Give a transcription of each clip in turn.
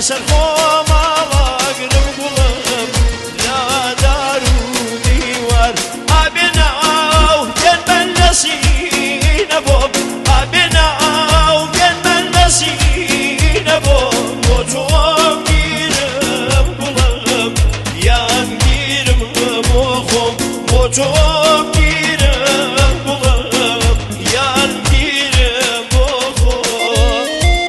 سرخۆم ئاڵاگرم گوڵم لا دار و دیوار ئابێنە ئاو گەن من لە سینە بۆم ئابێنە ئاو گەن من لە سینە بۆم بۆ تۆم گیرم گوڵم یان گیرم بۆ خۆم بۆ تۆم گیرم گوڵم یان گیرم بۆ خۆم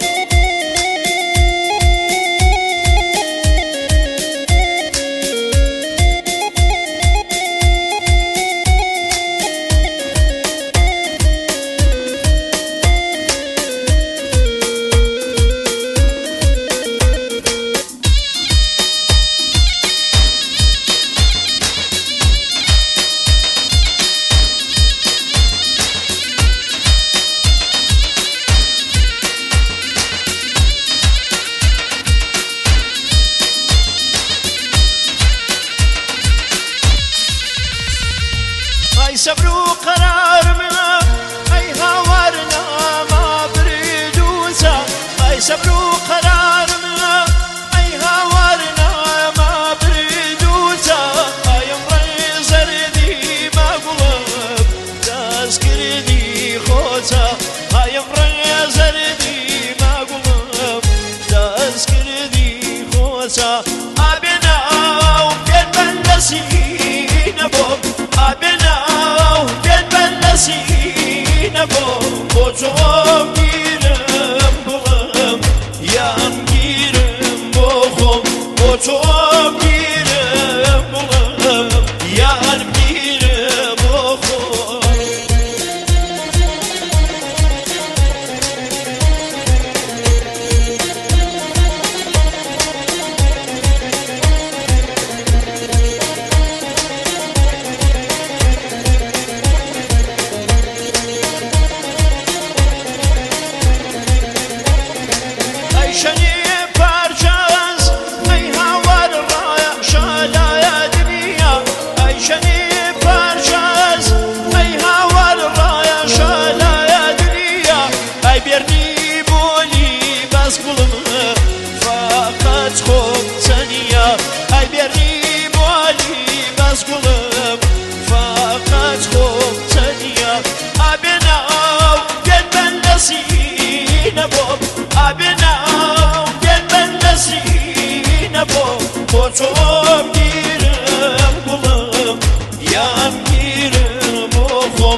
أي صبر وقرار ما أي هاورنا ما بردوسا أي صبر وقرار ما أي هاورنا ما بردوسا أي أمري زردي ما قلب تذكردي خوتا أي أمري زردي ما قلب تذكردي خوتا أبنا وبين من لسينا بوب أبنا سینە بۆ تۆم گیرم بڵم یان گیرم بۆ خۆم بۆ تۆم گیرم بڵم یان گیرم بۆ خۆم أي بيرني بولي بس قلب فقط خوب تنيا أبنا وقد من لسينا بوب أبنا وقد من لسينا بوب بوتوم جيرم قلب يام جيرم بوخم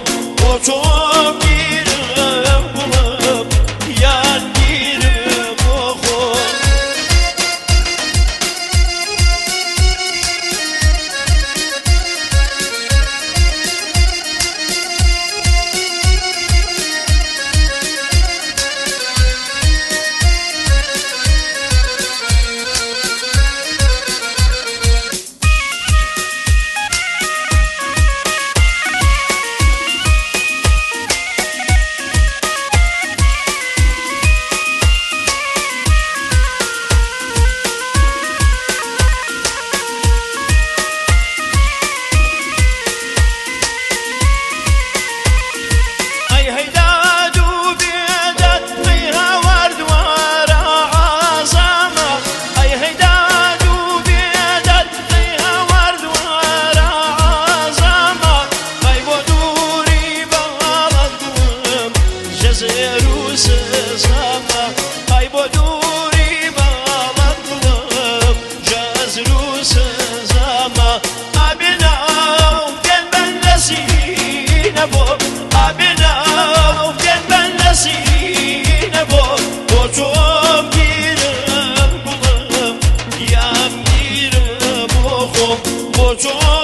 بوتوم جيرم قلب يام جيرم بوخم Mucho